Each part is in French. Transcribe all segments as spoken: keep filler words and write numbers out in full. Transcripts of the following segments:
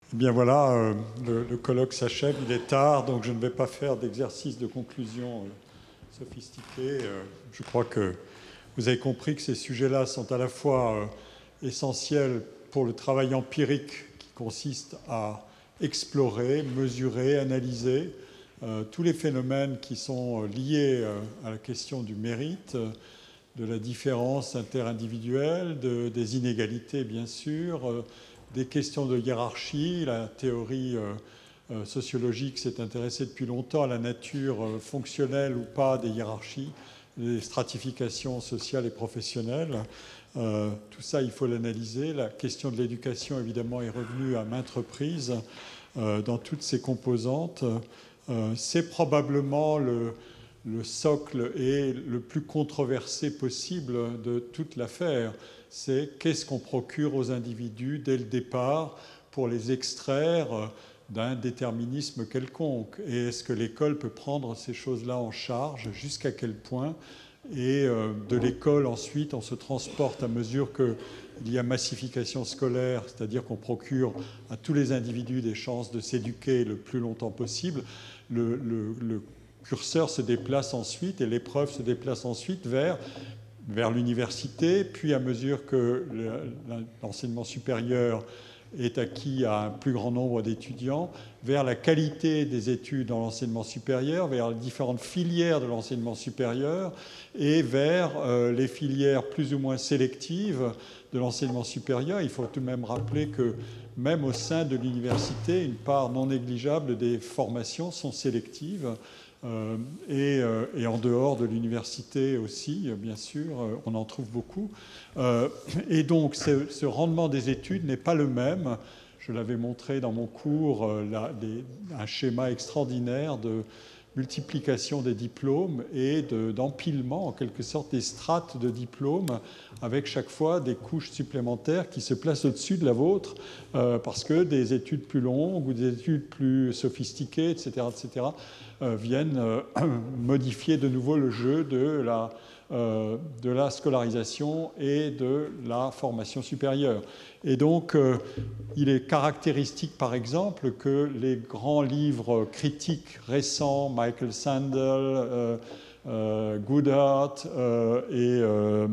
Eh bien voilà, euh, le, le colloque s'achève, il est tard, donc je ne vais pas faire d'exercice de conclusion euh, sophistiqué. Euh, je crois que vous avez compris que ces sujets-là sont à la fois euh, essentiels pour le travail empirique qui consiste à explorer, mesurer, analyser euh, tous les phénomènes qui sont liés euh, à la question du mérite, euh, de la différence interindividuelle, de, des inégalités bien sûr, euh, des questions de hiérarchie. La théorie euh, euh, sociologique s'est intéressée depuis longtemps à la nature euh, fonctionnelle ou pas des hiérarchies, des stratifications sociales et professionnelles. Euh, tout ça, il faut l'analyser. La question de l'éducation, évidemment, est revenue à maintes reprises euh, dans toutes ses composantes. Euh, c'est probablement le, le socle et le plus controversé possible de toute l'affaire. C'est qu'est-ce qu'on procure aux individus dès le départ pour les extraire d'un déterminisme quelconque. Et est-ce que l'école peut prendre ces choses-là en charge, jusqu'à quel point? Et euh, de l'école, ensuite, on se transporte à mesure qu'il y a massification scolaire, c'est-à-dire qu'on procure à tous les individus des chances de s'éduquer le plus longtemps possible. Le, le, le curseur se déplace ensuite et l'épreuve se déplace ensuite vers, vers l'université, puis à mesure que l'enseignement supérieur est acquis à un plus grand nombre d'étudiants, vers la qualité des études dans l'enseignement supérieur, vers les différentes filières de l'enseignement supérieur et vers euh, les filières plus ou moins sélectives de l'enseignement supérieur. Il faut tout de même rappeler que même au sein de l'université, une part non négligeable des formations sont sélectives. Euh, et, euh, et en dehors de l'université aussi, bien sûr, euh, on en trouve beaucoup. Euh, et donc, ce, ce rendement des études n'est pas le même. Je l'avais montré dans mon cours, euh, là, des, un schéma extraordinaire de multiplication des diplômes et de, d'empilement, en quelque sorte, des strates de diplômes, avec chaque fois des couches supplémentaires qui se placent au-dessus de la vôtre, euh, parce que des études plus longues ou des études plus sophistiquées, et cetera, et cetera, euh, viennent euh, modifier de nouveau le jeu de la, euh, de la scolarisation et de la formation supérieure. Et donc, euh, il est caractéristique, par exemple, que les grands livres critiques récents, Michael Sandel, euh, euh, Goodhart euh, et euh,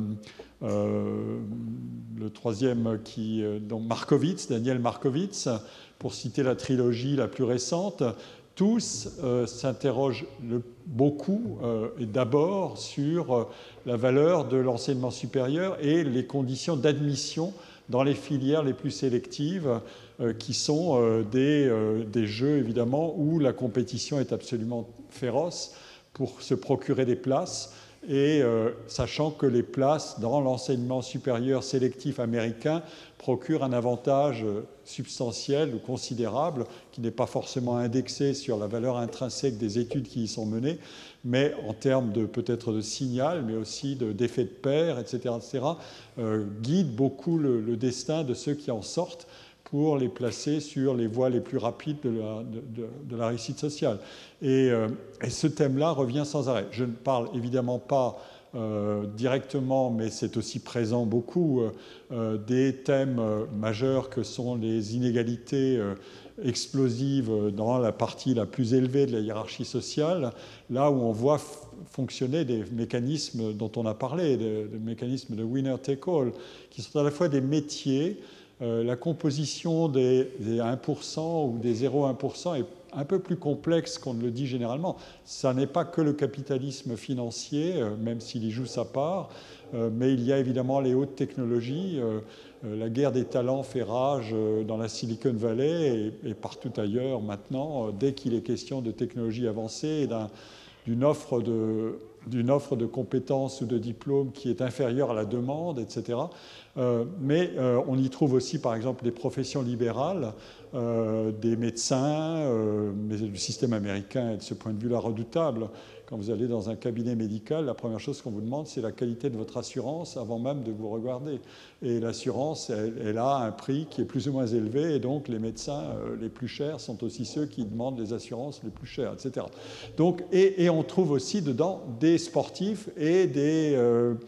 euh, le troisième, qui, euh, donc Markowitz, Daniel Markowitz, pour citer la trilogie la plus récente, tous euh, s'interrogent le, beaucoup euh, et d'abord sur euh, la valeur de l'enseignement supérieur et les conditions d'admission dans les filières les plus sélectives, euh, qui sont euh, des, euh, des jeux, évidemment, où la compétition est absolument féroce pour se procurer des places, et euh, sachant que les places dans l'enseignement supérieur sélectif américain procurent un avantage substantiel ou considérable, qui n'est pas forcément indexé sur la valeur intrinsèque des études qui y sont menées, mais en termes de peut-être de signal, mais aussi de, d'effet de pair, et cetera, et cetera, euh, guide beaucoup le, le destin de ceux qui en sortent pour les placer sur les voies les plus rapides de la, de, de, de la réussite sociale. Et, euh, et ce thème-là revient sans arrêt. Je ne parle évidemment pas euh, directement, mais c'est aussi présent beaucoup, euh, des thèmes euh, majeurs que sont les inégalités euh, explosives dans la partie la plus élevée de la hiérarchie sociale, là où on voit f- fonctionner des mécanismes dont on a parlé, des, des mécanismes de winner-take-all, qui sont à la fois des métiers. Euh, la composition des, des un pour cent ou des zéro virgule un pour cent est un peu plus complexe qu'on ne le dit généralement. Ça n'est pas que le capitalisme financier, euh, même s'il y joue sa part, euh, mais il y a évidemment les hautes technologies. Euh, euh, la guerre des talents fait rage euh, dans la Silicon Valley et, et partout ailleurs maintenant, euh, dès qu'il est question de technologies avancées et d'un, d'une offre de, d'une offre de compétences ou de diplômes qui est inférieure à la demande, et cetera. Euh, mais euh, on y trouve aussi, par exemple, des professions libérales, euh, des médecins, euh, mais le système américain est de ce point de vue-là redoutable. Quand vous allez dans un cabinet médical, la première chose qu'on vous demande, c'est la qualité de votre assurance avant même de vous regarder. Et l'assurance, elle, elle a un prix qui est plus ou moins élevé, et donc les médecins euh, les plus chers sont aussi ceux qui demandent les assurances les plus chères, et cetera. Donc, et, et on trouve aussi dedans des sportifs et des... Euh,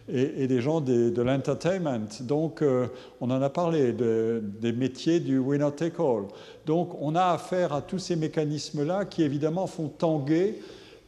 et, et des gens des, de l'entertainment. Donc, euh, on en a parlé, de, des métiers du winner take all. Donc, on a affaire à tous ces mécanismes-là qui, évidemment, font tanguer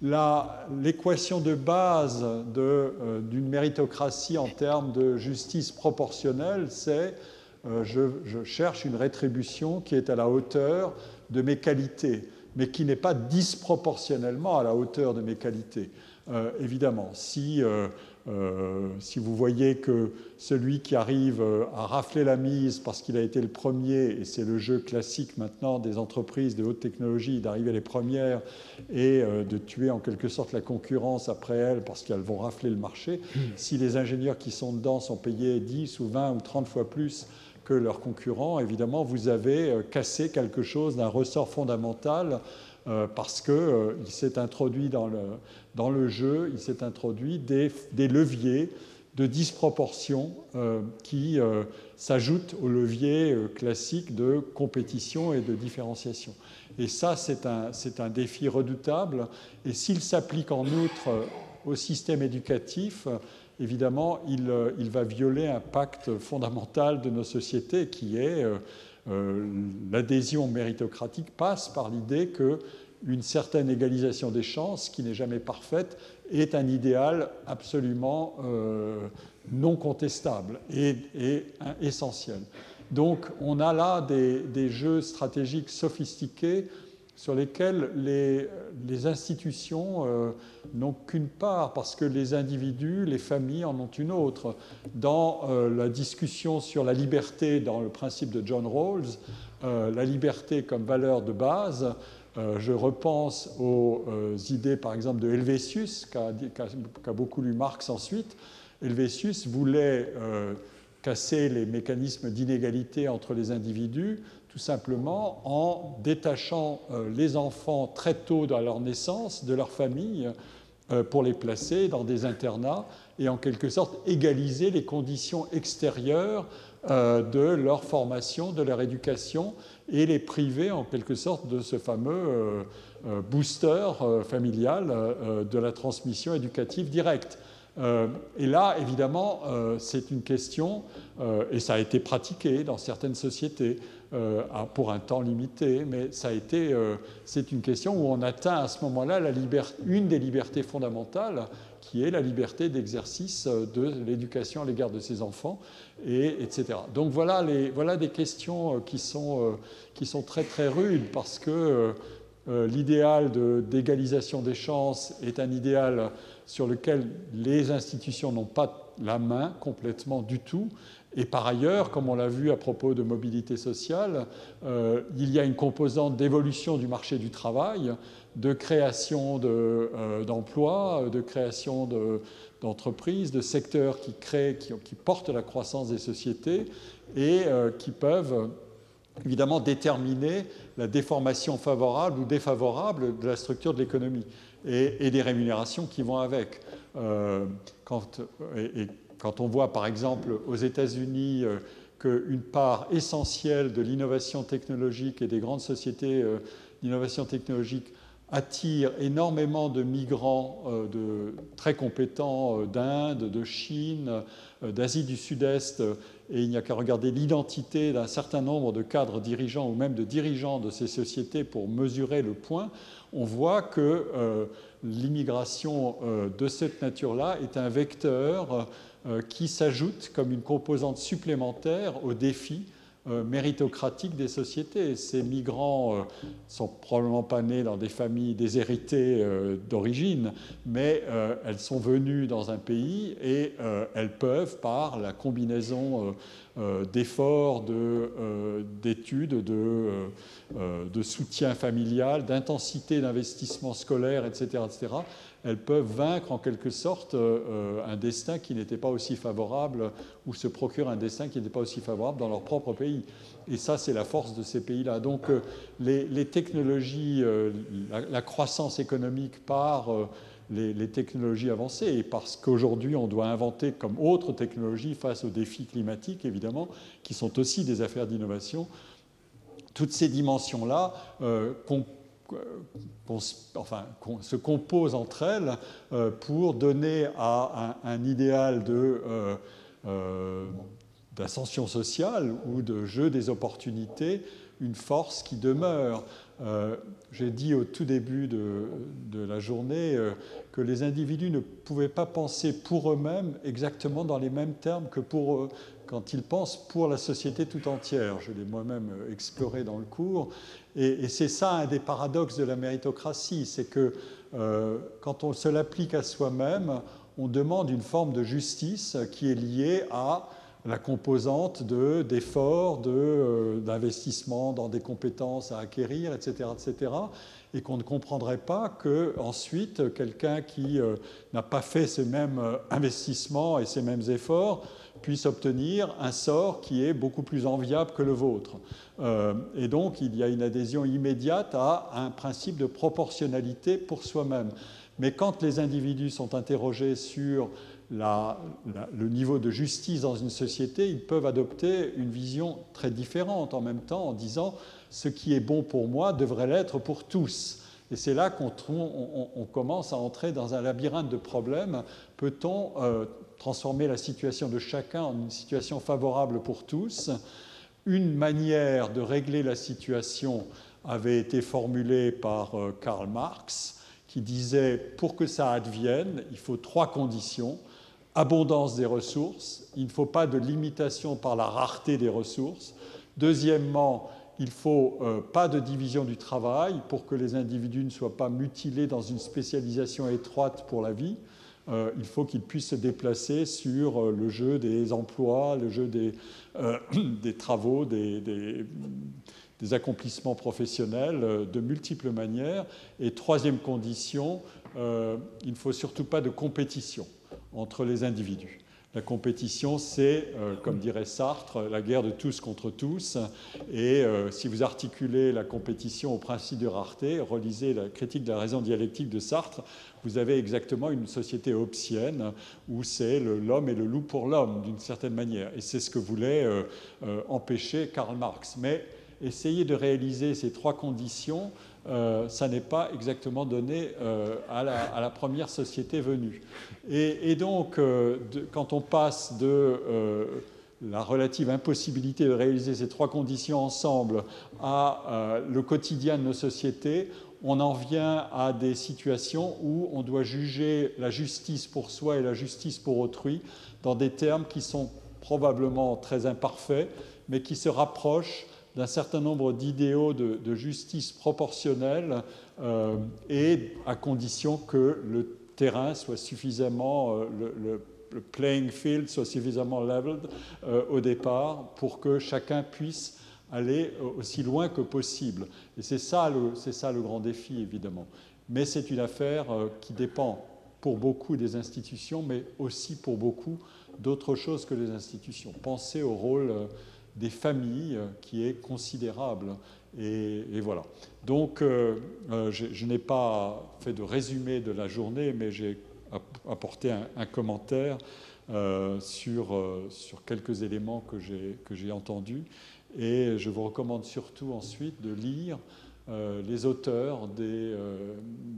l'équation de base de, euh, d'une méritocratie en termes de justice proportionnelle, c'est euh, je, je cherche une rétribution qui est à la hauteur de mes qualités, mais qui n'est pas disproportionnellement à la hauteur de mes qualités. Euh, évidemment, si, euh, euh, si vous voyez que celui qui arrive à rafler la mise parce qu'il a été le premier, et c'est le jeu classique maintenant des entreprises de haute technologie, d'arriver les premières et euh, de tuer en quelque sorte la concurrence après elles parce qu'elles vont rafler le marché, mmh. si les ingénieurs qui sont dedans sont payés dix ou vingt ou trente fois plus que leurs concurrents, évidemment, vous avez cassé quelque chose d'un ressort fondamental euh, parce qu'il euh, s'est introduit dans le, dans le jeu, il s'est introduit des, des leviers de disproportion euh, qui euh, s'ajoutent aux leviers euh, classiques de compétition et de différenciation. Et ça, c'est un, c'est un défi redoutable. Et s'il s'applique en outre euh, au système éducatif, évidemment, il, il va violer un pacte fondamental de nos sociétés qui est euh, euh, l'adhésion méritocratique passe par l'idée qu'une certaine égalisation des chances, qui n'est jamais parfaite, est un idéal absolument euh, non contestable et, et essentiel. Donc, on a là des, des jeux stratégiques sophistiqués sur lesquels les, les institutions euh, n'ont qu'une part, parce que les individus, les familles en ont une autre. Dans euh, la discussion sur la liberté, dans le principe de John Rawls, euh, la liberté comme valeur de base, euh, je repense aux euh, idées, par exemple, de Helvétius, qu'a, qu'a, qu'a beaucoup lu Marx ensuite. Helvétius voulait euh, casser les mécanismes d'inégalité entre les individus, tout simplement en détachant euh, les enfants très tôt dans leur naissance de leur famille euh, pour les placer dans des internats et en quelque sorte égaliser les conditions extérieures euh, de leur formation, de leur éducation et les priver en quelque sorte de ce fameux euh, euh, booster euh, familial euh, de la transmission éducative directe. Euh, et là, évidemment, euh, c'est une question, euh, et ça a été pratiqué dans certaines sociétés, Euh, pour un temps limité, mais ça a été, euh, c'est une question où on atteint à ce moment-là la liberté, une des libertés fondamentales, qui est la liberté d'exercice de l'éducation à l'égard de ses enfants, et, etc. Donc voilà, les, voilà des questions qui sont, euh, qui sont très très rudes, parce que euh, l'idéal de, d'égalisation des chances est un idéal sur lequel les institutions n'ont pas la main complètement du tout. Et par ailleurs, comme on l'a vu à propos de mobilité sociale, euh, il y a une composante d'évolution du marché du travail, de création de, euh, d'emplois, de création de, d'entreprises, de secteurs qui créent, qui, qui portent la croissance des sociétés et euh, qui peuvent évidemment déterminer la déformation favorable ou défavorable de la structure de l'économie et, et des rémunérations qui vont avec. Euh, quand, et, et, Quand on voit, par exemple, aux États-Unis euh, qu'une part essentielle de l'innovation technologique et des grandes sociétés euh, d'innovation technologique attire énormément de migrants euh, de, très compétents euh, d'Inde, de Chine, euh, d'Asie du Sud-Est, euh, et il n'y a qu'à regarder l'identité d'un certain nombre de cadres dirigeants ou même de dirigeants de ces sociétés pour mesurer le point, on voit que euh, l'immigration euh, de cette nature-là est un vecteur euh, qui s'ajoute comme une composante supplémentaire au défi euh, méritocratique des sociétés. Ces migrants euh, sont probablement pas nés dans des familles déshéritées euh, d'origine, mais euh, elles sont venues dans un pays et euh, elles peuvent, par la combinaison euh, euh, d'efforts, de, euh, d'études, de, euh, euh, de soutien familial, d'intensité d'investissement scolaire, et cetera, et cetera, elles peuvent vaincre en quelque sorte euh, un destin qui n'était pas aussi favorable, ou se procurent un destin qui n'était pas aussi favorable dans leur propre pays. Et ça, c'est la force de ces pays-là. Donc euh, les, les technologies, euh, la, la croissance économique par euh, les, les technologies avancées, et parce qu'aujourd'hui on doit inventer comme autres technologies face aux défis climatiques, évidemment, qui sont aussi des affaires d'innovation, toutes ces dimensions-là euh, enfin, se composent entre elles euh, pour donner à un, un idéal de, euh, euh, d'ascension sociale ou de jeu des opportunités une force qui demeure. Euh, j'ai dit au tout début de, de la journée euh, que les individus ne pouvaient pas penser pour eux-mêmes exactement dans les mêmes termes que pour eux, quand ils pensent pour la société tout entière. Je l'ai moi-même exploré dans le cours. Et, et c'est ça un des paradoxes de la méritocratie, c'est que euh, quand on se l'applique à soi-même, on demande une forme de justice qui est liée à la composante de, d'efforts, de, euh, d'investissement dans des compétences à acquérir, et cetera, et cetera, et qu'on ne comprendrait pas qu'ensuite, quelqu'un qui euh, n'a pas fait ces mêmes investissements et ces mêmes efforts puisse obtenir un sort qui est beaucoup plus enviable que le vôtre. Euh, et donc, il y a une adhésion immédiate à un principe de proportionnalité pour soi-même. Mais quand les individus sont interrogés sur La, la, le niveau de justice dans une société, ils peuvent adopter une vision très différente en même temps en disant ce qui est bon pour moi devrait l'être pour tous. Et c'est là qu'on on, on commence à entrer dans un labyrinthe de problèmes. Peut-on euh, transformer la situation de chacun en une situation favorable pour tous? Une manière de régler la situation avait été formulée par euh, Karl Marx, qui disait pour que ça advienne, il faut trois conditions. Abondance des ressources, il ne faut pas de limitation par la rareté des ressources. Deuxièmement, il ne faut euh, pas de division du travail pour que les individus ne soient pas mutilés dans une spécialisation étroite pour la vie. Euh, il faut qu'ils puissent se déplacer sur euh, le jeu des emplois, le jeu des, euh, des travaux, des, des, des accomplissements professionnels euh, de multiples manières. Et troisième condition, euh, il ne faut surtout pas de compétition entre les individus. La compétition, c'est, euh, comme dirait Sartre, la guerre de tous contre tous. Et euh, si vous articulez la compétition au principe de rareté, relisez la critique de la raison dialectique de Sartre, vous avez exactement une société hobbesienne où c'est le, l'homme et le loup pour l'homme, d'une certaine manière. Et c'est ce que voulait euh, euh, empêcher Karl Marx. Mais essayer de réaliser ces trois conditions, Euh, ça n'est pas exactement donné euh, à, la, à la première société venue. Et, et donc, euh, de, quand on passe de euh, la relative impossibilité de réaliser ces trois conditions ensemble à euh, le quotidien de nos sociétés, on en vient à des situations où on doit juger la justice pour soi et la justice pour autrui dans des termes qui sont probablement très imparfaits, mais qui se rapprochent d'un certain nombre d'idéaux de, de justice proportionnelle euh, et à condition que le terrain soit suffisamment, euh, le, le, le playing field soit suffisamment leveled euh, au départ pour que chacun puisse aller aussi loin que possible. Et c'est ça le, c'est ça le grand défi, évidemment. Mais c'est une affaire euh, qui dépend pour beaucoup des institutions, mais aussi pour beaucoup d'autres choses que les institutions. Pensez au rôle euh, des familles qui est considérable. Et, et voilà. Donc, euh, euh, je, je n'ai pas fait de résumé de la journée, mais j'ai apporté un, un commentaire euh, sur, euh, sur quelques éléments que j'ai, que j'ai entendus. Et je vous recommande surtout ensuite de lire euh, les auteurs des, euh,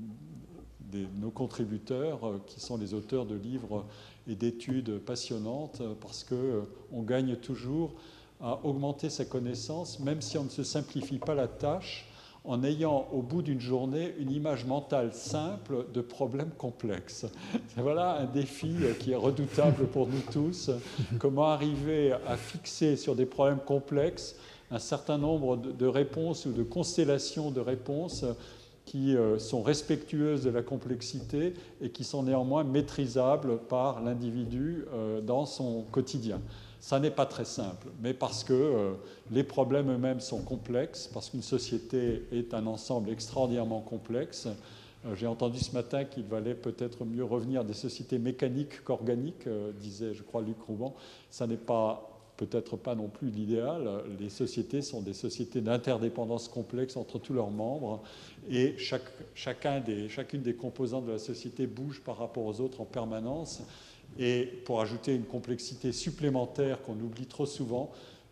des, nos contributeurs, euh, qui sont les auteurs de livres et d'études passionnantes, parce qu'on euh, gagne toujours à augmenter sa connaissance, même si on ne se simplifie pas la tâche, en ayant au bout d'une journée une image mentale simple de problèmes complexes. Voilà un défi qui est redoutable pour nous tous. Comment arriver à fixer sur des problèmes complexes un certain nombre de réponses ou de constellations de réponses qui sont respectueuses de la complexité et qui sont néanmoins maîtrisables par l'individu dans son quotidien. Ça n'est pas très simple, mais parce que euh, les problèmes eux-mêmes sont complexes, parce qu'une société est un ensemble extraordinairement complexe. Euh, j'ai entendu ce matin qu'il valait peut-être mieux revenir à des sociétés mécaniques qu'organiques, euh, disait, je crois, Luc Rouban. Ça n'est pas, peut-être pas non plus l'idéal. Les sociétés sont des sociétés d'interdépendance complexe entre tous leurs membres, et chaque, chacun des, chacune des composantes de la société bouge par rapport aux autres en permanence. Et pour ajouter une complexité supplémentaire qu'on oublie trop souvent,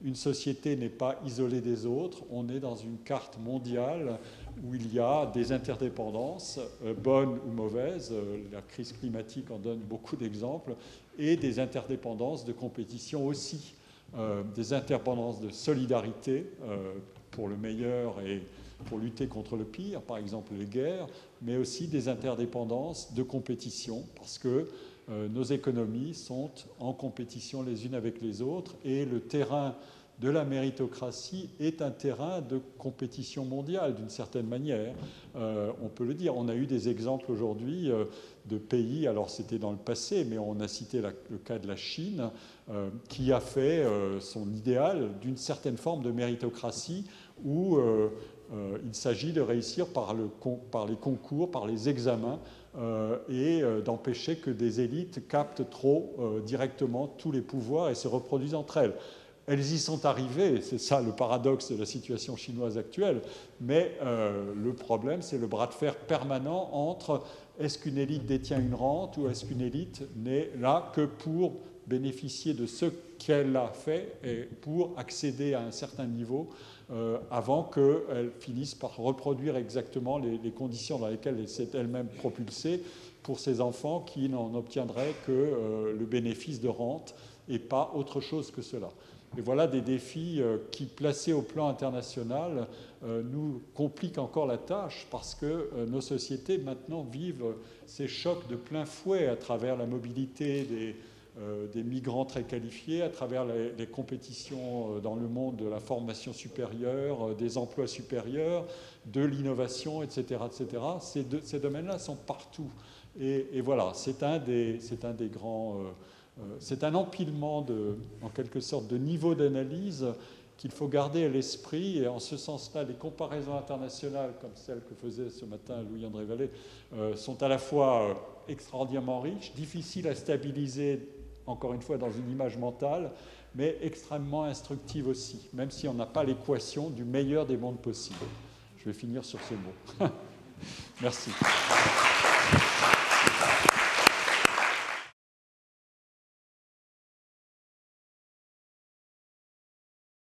une société n'est pas isolée des autres, on est dans une carte mondiale où il y a des interdépendances, euh, bonnes ou mauvaises, euh, la crise climatique en donne beaucoup d'exemples, et des interdépendances de compétition aussi, euh, des interdépendances de solidarité euh, pour le meilleur et pour lutter contre le pire, par exemple les guerres, mais aussi des interdépendances de compétition, parce que euh, nos économies sont en compétition les unes avec les autres, et le terrain de la méritocratie est un terrain de compétition mondiale, d'une certaine manière. Euh, on peut le dire. On a eu des exemples aujourd'hui euh, de pays, alors c'était dans le passé, mais on a cité la, le cas de la Chine, euh, qui a fait euh, son idéal d'une certaine forme de méritocratie où euh, euh, il s'agit de réussir par, le, par les concours, par les examens, euh, et euh, d'empêcher que des élites captent trop euh, directement tous les pouvoirs et se reproduisent entre elles. Elles y sont arrivées, c'est ça le paradoxe de la situation chinoise actuelle, mais euh, le problème, c'est le bras de fer permanent entre est-ce qu'une élite détient une rente ou est-ce qu'une élite n'est là que pour bénéficier de ce qu'elle a fait et pour accéder à un certain niveau euh, avant qu'elle finisse par reproduire exactement les, les conditions dans lesquelles elle s'est elle-même propulsée pour ses enfants qui n'en obtiendraient que euh, le bénéfice de rente et pas autre chose que cela. Et voilà des défis qui, placés au plan international, nous compliquent encore la tâche parce que nos sociétés maintenant vivent ces chocs de plein fouet à travers la mobilité des, des migrants très qualifiés, à travers les, les compétitions dans le monde de la formation supérieure, des emplois supérieurs, de l'innovation, et cetera, et cetera. Ces, deux, ces domaines-là sont partout. Et, et voilà, c'est un des, c'est un des grands... Euh, C'est un empilement, de, en quelque sorte, de niveaux d'analyse qu'il faut garder à l'esprit. Et en ce sens-là, les comparaisons internationales, comme celle que faisait ce matin Louis-André Vallée, euh, sont à la fois euh, extraordinairement riches, difficiles à stabiliser, encore une fois, dans une image mentale, mais extrêmement instructives aussi, même si on n'a pas l'équation du meilleur des mondes possibles. Je vais finir sur ce mot. Merci.